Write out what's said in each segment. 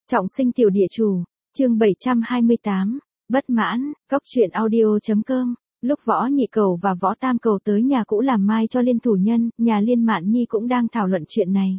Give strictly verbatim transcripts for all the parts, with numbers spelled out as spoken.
Trọng sinh tiểu địa chủ, chương bảy trăm hai mươi tám, bất mãn, góc truyện audio.com. Lúc Võ Nhị Cầu và Võ Tam Cầu tới nhà cũ làm mai cho Liên thủ nhân, nhà Liên Mạn Nhi cũng đang thảo luận chuyện này.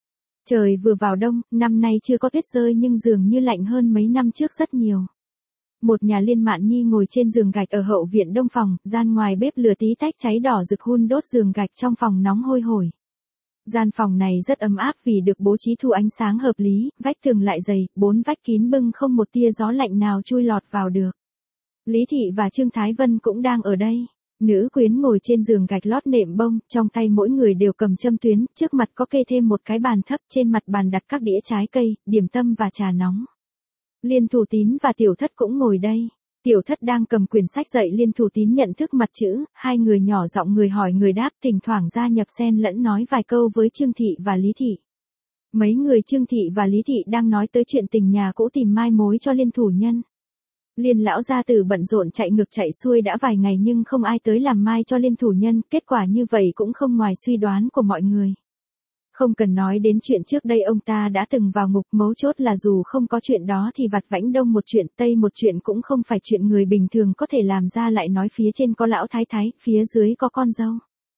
Trời vừa vào đông, năm nay chưa có tuyết rơi nhưng dường như lạnh hơn mấy năm trước rất nhiều. Một nhà Liên Mạn Nhi ngồi trên giường gạch ở hậu viện đông phòng, gian ngoài bếp lửa tí tách cháy đỏ rực hun đốt giường gạch trong phòng nóng hôi hổi. Gian phòng này rất ấm áp vì được bố trí thu ánh sáng hợp lý, vách tường lại dày, bốn vách kín bưng không một tia gió lạnh nào chui lọt vào được. Lý Thị và Trương Thái Vân cũng đang ở đây. Nữ quyến ngồi trên giường gạch lót nệm bông, trong tay mỗi người đều cầm châm tuyến, trước mặt có kê thêm một cái bàn thấp, trên mặt bàn đặt các đĩa trái cây, điểm tâm và trà nóng. Liên Thủ Tín và Tiểu Thất cũng ngồi đây. Tiểu Thất đang cầm quyển sách dạy Liên Thủ Tín nhận thức mặt chữ, hai người nhỏ giọng người hỏi người đáp, thỉnh thoảng gia nhập xen lẫn nói vài câu với Trương Thị và Lý Thị. Mấy người Trương Thị và Lý Thị đang nói tới chuyện tình nhà cũ tìm mai mối cho Liên thủ nhân. Liên lão gia tử bận rộn chạy ngược chạy xuôi đã vài ngày nhưng không ai tới làm mai cho Liên thủ nhân, kết quả như vậy cũng không ngoài suy đoán của mọi người. Không cần nói đến chuyện trước đây ông ta đã từng vào ngục, mấu chốt là dù không có chuyện đó thì vặt vãnh đông một chuyện tây một chuyện cũng không phải chuyện người bình thường có thể làm ra, lại nói phía trên có lão thái thái, phía dưới có con dâu.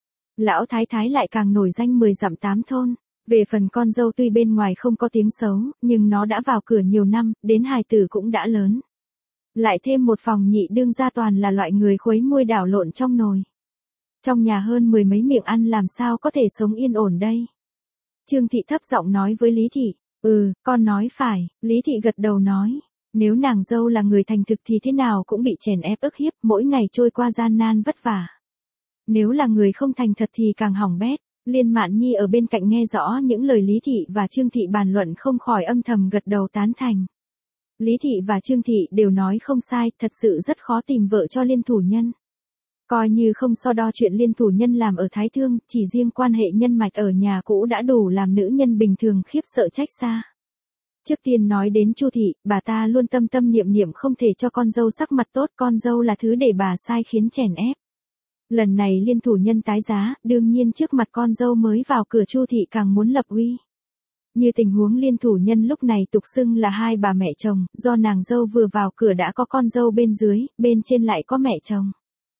Lão thái thái lại càng nổi danh mười dặm tám thôn. Về phần con dâu tuy bên ngoài không có tiếng xấu, nhưng nó đã vào cửa nhiều năm, đến hài tử cũng đã lớn. Lại thêm một phòng nhị đương gia toàn là loại người khuấy môi đảo lộn trong nồi. Trong nhà hơn mười mấy miệng ăn làm sao có thể sống yên ổn đây. Trương Thị thấp giọng nói với Lý Thị, ừ, con nói phải, Lý Thị gật đầu nói, nếu nàng dâu là người thành thực thì thế nào cũng bị chèn ép ức hiếp, mỗi ngày trôi qua gian nan vất vả. Nếu là người không thành thật thì càng hỏng bét. Liên Mạn Nhi ở bên cạnh nghe rõ những lời Lý Thị và Trương Thị bàn luận không khỏi âm thầm gật đầu tán thành. Lý Thị và Trương Thị đều nói không sai, thật sự rất khó tìm vợ cho Liên thủ nhân. Coi như không so đo chuyện Liên thủ nhân làm ở Thái Thương, chỉ riêng quan hệ nhân mạch ở nhà cũ đã đủ làm nữ nhân bình thường khiếp sợ trách xa. Trước tiên nói đến Chu Thị, bà ta luôn tâm tâm niệm niệm không thể cho con dâu sắc mặt tốt, con dâu là thứ để bà sai khiến chèn ép. Lần này Liên thủ nhân tái giá, đương nhiên trước mặt con dâu mới vào cửa Chu Thị càng muốn lập uy. Như tình huống Liên thủ nhân lúc này tục xưng là hai bà mẹ chồng, do nàng dâu vừa vào cửa đã có con dâu bên dưới, bên trên lại có mẹ chồng.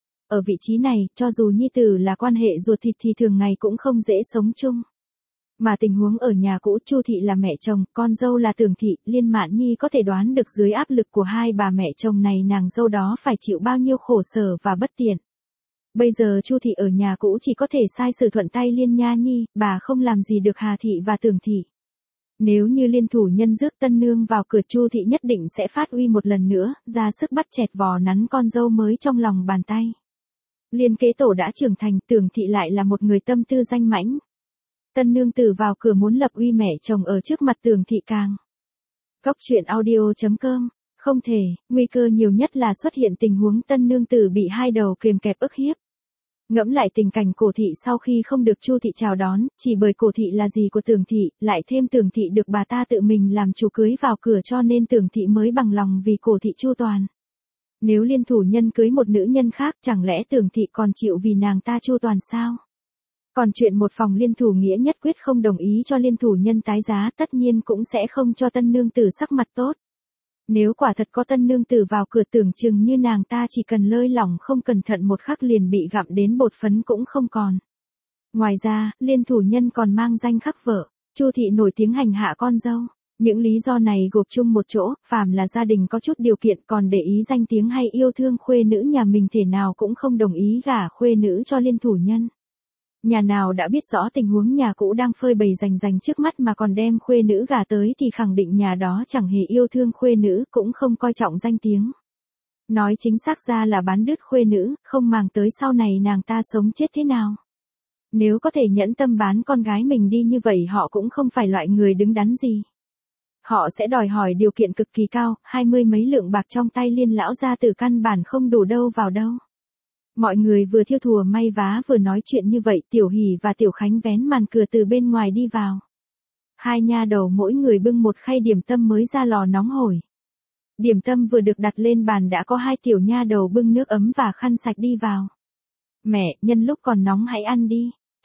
Ở vị trí này, cho dù nhi tử là quan hệ ruột thịt thì thường ngày cũng không dễ sống chung. Mà tình huống ở nhà cũ, Chu Thị là mẹ chồng, con dâu là Tưởng Thị, Liên Mạn Nhi có thể đoán được dưới áp lực của hai bà mẹ chồng này nàng dâu đó phải chịu bao nhiêu khổ sở và bất tiện. Bây giờ Chu Thị ở nhà cũ chỉ có thể sai sử thuận tay Liên Nha Nhi, bà không làm gì được Hà Thị và Tưởng Thị. Nếu như Liên thủ nhân rước tân nương vào cửa, Chu Thị nhất định sẽ phát uy một lần nữa, ra sức bắt chẹt vò nắn con dâu mới trong lòng bàn tay. Liên kế tổ đã trưởng thành, Tưởng Thị lại là một người tâm tư danh mãnh. Tân nương tử vào cửa muốn lập uy mẹ chồng ở trước mặt Tưởng Thị càng. Góc truyện audio.com. Không thể, nguy cơ nhiều nhất là xuất hiện tình huống tân nương tử bị hai đầu kềm kẹp ức hiếp. Ngẫm lại tình cảnh Cổ Thị sau khi không được Chu Thị chào đón, chỉ bởi Cổ Thị là dì của Tưởng Thị, lại thêm Tưởng Thị được bà ta tự mình làm chủ cưới vào cửa cho nên Tưởng Thị mới bằng lòng vì Cổ Thị chu toàn. Nếu Liên thủ nhân cưới một nữ nhân khác, chẳng lẽ Tưởng Thị còn chịu vì nàng ta chu toàn sao? Còn chuyện một phòng Liên thủ nghĩa nhất quyết không đồng ý cho Liên thủ nhân tái giá, tất nhiên cũng sẽ không cho tân nương tử sắc mặt tốt. Nếu quả thật có tân nương tử vào cửa, tưởng chừng như nàng ta chỉ cần lơi lỏng không cẩn thận một khắc liền bị gặm đến bột phấn cũng không còn. Ngoài ra, Liên thủ nhân còn mang danh khắc vợ, Chu Thị nổi tiếng hành hạ con dâu. Những lý do này gộp chung một chỗ, phàm là gia đình có chút điều kiện còn để ý danh tiếng hay yêu thương khuê nữ nhà mình thể nào cũng không đồng ý gả khuê nữ cho Liên thủ nhân. Nhà nào đã biết rõ tình huống nhà cũ đang phơi bày rành rành trước mắt mà còn đem khuê nữ gả tới thì khẳng định nhà đó chẳng hề yêu thương khuê nữ, cũng không coi trọng danh tiếng. Nói chính xác ra là bán đứt khuê nữ, không màng tới sau này nàng ta sống chết thế nào. Nếu có thể nhẫn tâm bán con gái mình đi như vậy họ cũng không phải loại người đứng đắn gì. Họ sẽ đòi hỏi điều kiện cực kỳ cao, hai mươi mấy lượng bạc trong tay Liên lão gia tử căn bản không đủ đâu vào đâu. Mọi người vừa thiêu thùa may vá vừa nói chuyện như vậy, Tiểu Hỷ và Tiểu Khánh vén màn cửa từ bên ngoài đi vào. Hai nha đầu mỗi người bưng một khay điểm tâm mới ra lò nóng hổi. Điểm tâm vừa được đặt lên bàn đã có hai tiểu nha đầu bưng nước ấm và khăn sạch đi vào. Mẹ, nhân lúc còn nóng hãy ăn đi.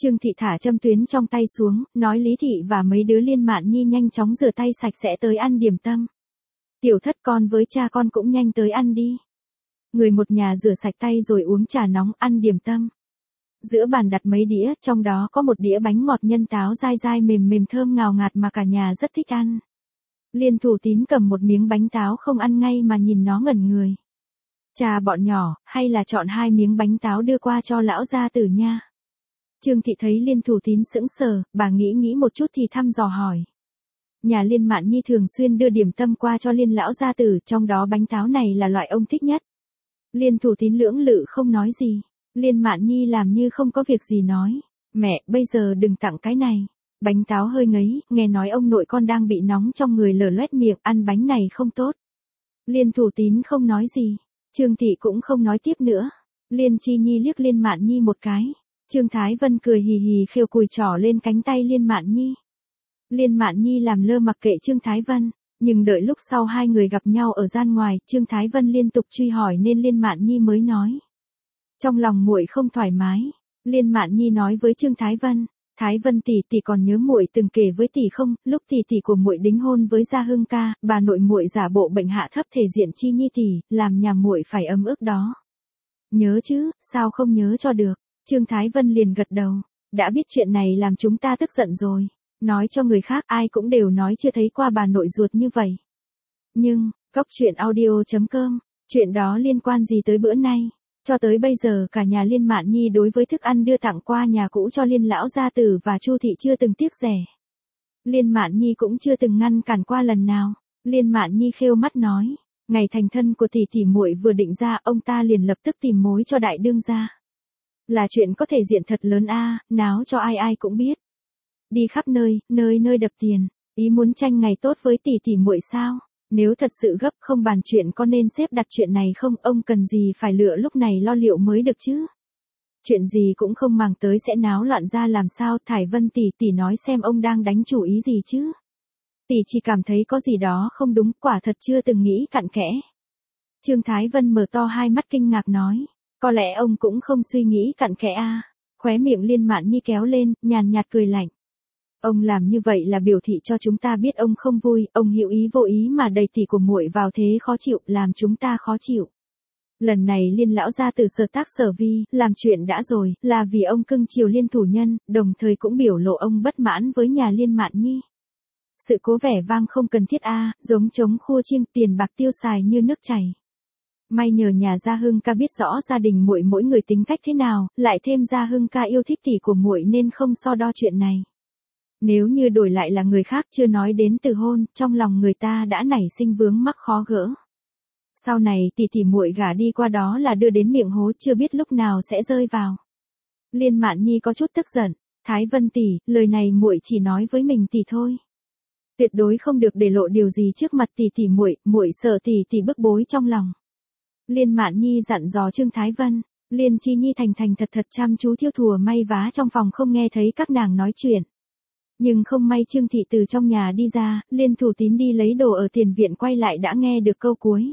Trương Thị thả châm tuyến trong tay xuống, nói Lý Thị và mấy đứa Liên Mạn Nhi nhanh chóng rửa tay sạch sẽ tới ăn điểm tâm. Tiểu Thất con với cha con cũng nhanh tới ăn đi. Người một nhà rửa sạch tay rồi uống trà nóng ăn điểm tâm. Giữa bàn đặt mấy đĩa, trong đó có một đĩa bánh ngọt nhân táo dai dai mềm mềm thơm ngào ngạt mà cả nhà rất thích ăn. Liên Thủ Tín cầm một miếng bánh táo không ăn ngay mà nhìn nó ngẩn người. Cha bọn nhỏ, hay là chọn hai miếng bánh táo đưa qua cho lão gia tử nha. Trương Thị thấy Liên Thủ Tín sững sờ, bà nghĩ nghĩ một chút thì thăm dò hỏi. Nhà Liên Mạn Nhi thường xuyên đưa điểm tâm qua cho Liên lão gia tử, trong đó bánh táo này là loại ông thích nhất. Liên Thủ Tín lưỡng lự không nói gì. Liên Mạn Nhi làm như không có việc gì nói. Mẹ, bây giờ đừng tặng cái này. Bánh táo hơi ngấy, nghe nói ông nội con đang bị nóng trong người lở loét miệng, ăn bánh này không tốt. Liên Thủ Tín không nói gì. Trương Thị cũng không nói tiếp nữa. Liên Chi Nhi liếc Liên Mạn Nhi một cái. Trương Thái Vân cười hì hì khều cùi trỏ lên cánh tay Liên Mạn Nhi. Liên Mạn Nhi làm lơ mặc kệ Trương Thái Vân, nhưng đợi lúc sau hai người gặp nhau ở gian ngoài, Trương Thái Vân liên tục truy hỏi nên Liên Mạn Nhi mới nói. Trong lòng muội không thoải mái, Liên Mạn Nhi nói với Trương Thái Vân, Thái Vân tỷ tỷ còn nhớ muội từng kể với tỷ không, lúc tỷ tỷ của muội đính hôn với Gia Hưng ca, bà nội muội giả bộ bệnh hạ thấp thể diện Chi Nhi tỷ, làm nhà muội phải ấm ức đó. Nhớ chứ, sao không nhớ cho được? Trương Thái Vân liền gật đầu, đã biết chuyện này làm chúng ta tức giận rồi. Nói cho người khác ai cũng đều nói chưa thấy qua bà nội ruột như vậy. Nhưng, Cóc Truyện Audio chấm com, chuyện đó liên quan gì tới bữa nay? Cho tới bây giờ cả nhà Liên Mạn Nhi đối với thức ăn đưa tặng qua nhà cũ cho Liên lão gia tử và Chu Thị chưa từng tiếc rẻ. Liên Mạn Nhi cũng chưa từng ngăn cản qua lần nào. Liên Mạn Nhi khêu mắt nói, ngày thành thân của tỷ tỷ muội vừa định ra, ông ta liền lập tức tìm mối cho đại đương gia. Là chuyện có thể diện thật lớn a, náo cho ai ai cũng biết. Đi khắp nơi, nơi nơi đập tiền, ý muốn tranh ngày tốt với tỷ tỷ muội sao? Nếu thật sự gấp không bàn chuyện có nên xếp đặt chuyện này không, ông cần gì phải lựa lúc này lo liệu mới được chứ? Chuyện gì cũng không màng tới sẽ náo loạn ra làm sao? Thải Vân tỷ tỷ nói xem ông đang đánh chủ ý gì chứ? Tỷ chỉ cảm thấy có gì đó không đúng, quả thật chưa từng nghĩ cặn kẽ. Trương Thái Vân mở to hai mắt kinh ngạc nói, có lẽ ông cũng không suy nghĩ cặn kẽ a. Khóe miệng Liên Mạn Nhi kéo lên, nhàn nhạt cười lạnh. Ông làm như vậy là biểu thị cho chúng ta biết ông không vui, ông hữu ý vô ý mà đẩy tỷ của muội vào thế khó chịu, làm chúng ta khó chịu. Lần này Liên lão gia tử sở tác sở vi, làm chuyện đã rồi, là vì ông cưng chiều Liên thủ nhân, đồng thời cũng biểu lộ ông bất mãn với nhà Liên Mạn Nhi. Sự cố vẻ vang không cần thiết a, giống trống khua chiêng, tiền bạc tiêu xài như nước chảy. May nhờ nhà Gia Hưng ca biết rõ gia đình muội mỗi người tính cách thế nào, lại thêm Gia Hưng ca yêu thích tỷ của muội nên không so đo chuyện này. Nếu như đổi lại là người khác chưa nói đến từ hôn, trong lòng người ta đã nảy sinh vướng mắc khó gỡ. Sau này tỷ tỷ muội gả đi qua đó là đưa đến miệng hố chưa biết lúc nào sẽ rơi vào. Liên Mạn Nhi có chút tức giận, Thái Vân tỷ, lời này muội chỉ nói với mình tỷ thôi. Tuyệt đối không được để lộ điều gì trước mặt tỷ tỷ muội, muội sợ tỷ tỷ bức bối trong lòng. Liên Mạn Nhi dặn dò Trương Thái Vân, Liên Chi Nhi thành thành thật thật chăm chú thiêu thùa may vá trong phòng không nghe thấy các nàng nói chuyện. Nhưng không may Trương Thị từ trong nhà đi ra, Liên Thủ Tín đi lấy đồ ở tiền viện quay lại đã nghe được câu cuối.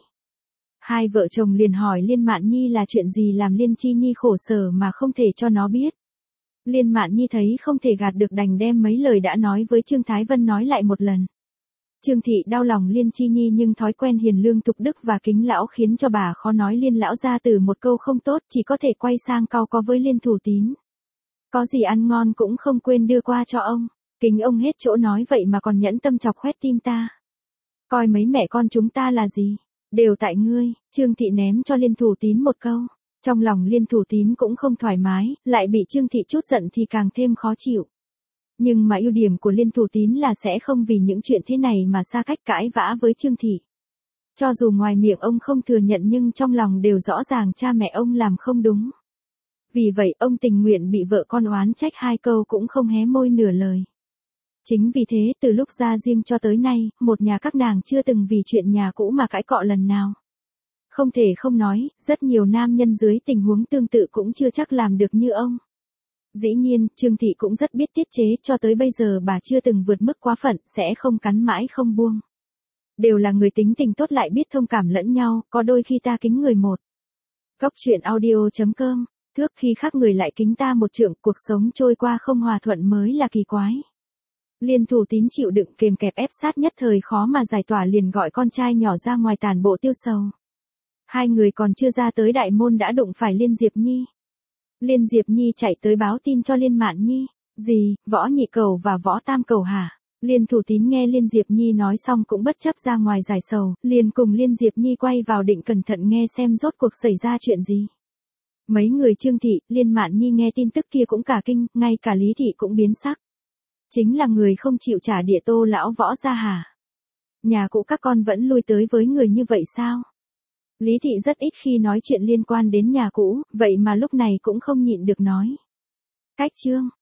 Hai vợ chồng liền hỏi Liên Mạn Nhi là chuyện gì làm Liên Chi Nhi khổ sở mà không thể cho nó biết. Liên Mạn Nhi thấy không thể gạt được đành đem mấy lời đã nói với Trương Thái Vân nói lại một lần. Trương Thị đau lòng Liên Chi Nhi nhưng thói quen hiền lương tục đức và kính lão khiến cho bà khó nói Liên lão ra từ một câu không tốt, chỉ có thể quay sang cau có với Liên Thủ Tín. Có gì ăn ngon cũng không quên đưa qua cho ông. Kính ông hết chỗ nói vậy mà còn nhẫn tâm chọc khoét tim ta. Coi mấy mẹ con chúng ta là gì, đều tại ngươi. Trương Thị ném cho Liên Thủ Tín một câu. Trong lòng Liên Thủ Tín cũng không thoải mái, lại bị Trương Thị chút giận thì càng thêm khó chịu. Nhưng mà ưu điểm của Liên Thủ Tín là sẽ không vì những chuyện thế này mà xa cách cãi vã với Trương Thị. Cho dù ngoài miệng ông không thừa nhận nhưng trong lòng đều rõ ràng cha mẹ ông làm không đúng. Vì vậy ông tình nguyện bị vợ con oán trách hai câu cũng không hé môi nửa lời. Chính vì thế từ lúc ra riêng cho tới nay, một nhà các nàng chưa từng vì chuyện nhà cũ mà cãi cọ lần nào. Không thể không nói, rất nhiều nam nhân dưới tình huống tương tự cũng chưa chắc làm được như ông. Dĩ nhiên, Trương Thị cũng rất biết tiết chế, cho tới bây giờ bà chưa từng vượt mức quá phận, sẽ không cắn mãi không buông. Đều là người tính tình tốt lại biết thông cảm lẫn nhau, có đôi khi ta kính người một. Cóc Truyện Audio chấm com Thước khi khác người lại kính ta một trượng, cuộc sống trôi qua không hòa thuận mới là kỳ quái. Liên Thủ Tín chịu đựng kềm kẹp ép sát nhất thời khó mà giải tỏa, liền gọi con trai nhỏ ra ngoài tản bộ tiêu sầu. Hai người còn chưa ra tới đại môn đã đụng phải Liên Diệp Nhi. Liên Diệp Nhi chạy tới báo tin cho Liên Mạn Nhi. Gì, Võ Nhị Cầu và Võ Tam Cầu hả? Liên Thủ Tín nghe Liên Diệp Nhi nói xong cũng bất chấp ra ngoài giải sầu, liền cùng Liên Diệp Nhi quay vào định cẩn thận nghe xem rốt cuộc xảy ra chuyện gì. Mấy người Trương Thị, Liên Mạn Nhi nghe tin tức kia cũng cả kinh, ngay cả Lý Thị cũng biến sắc. Chính là người không chịu trả địa Tô lão Võ ra hả? Nhà cũ các con vẫn lui tới với người như vậy sao? Lý Thị rất ít khi nói chuyện liên quan đến nhà cũ, vậy mà lúc này cũng không nhịn được nói. Cách Trương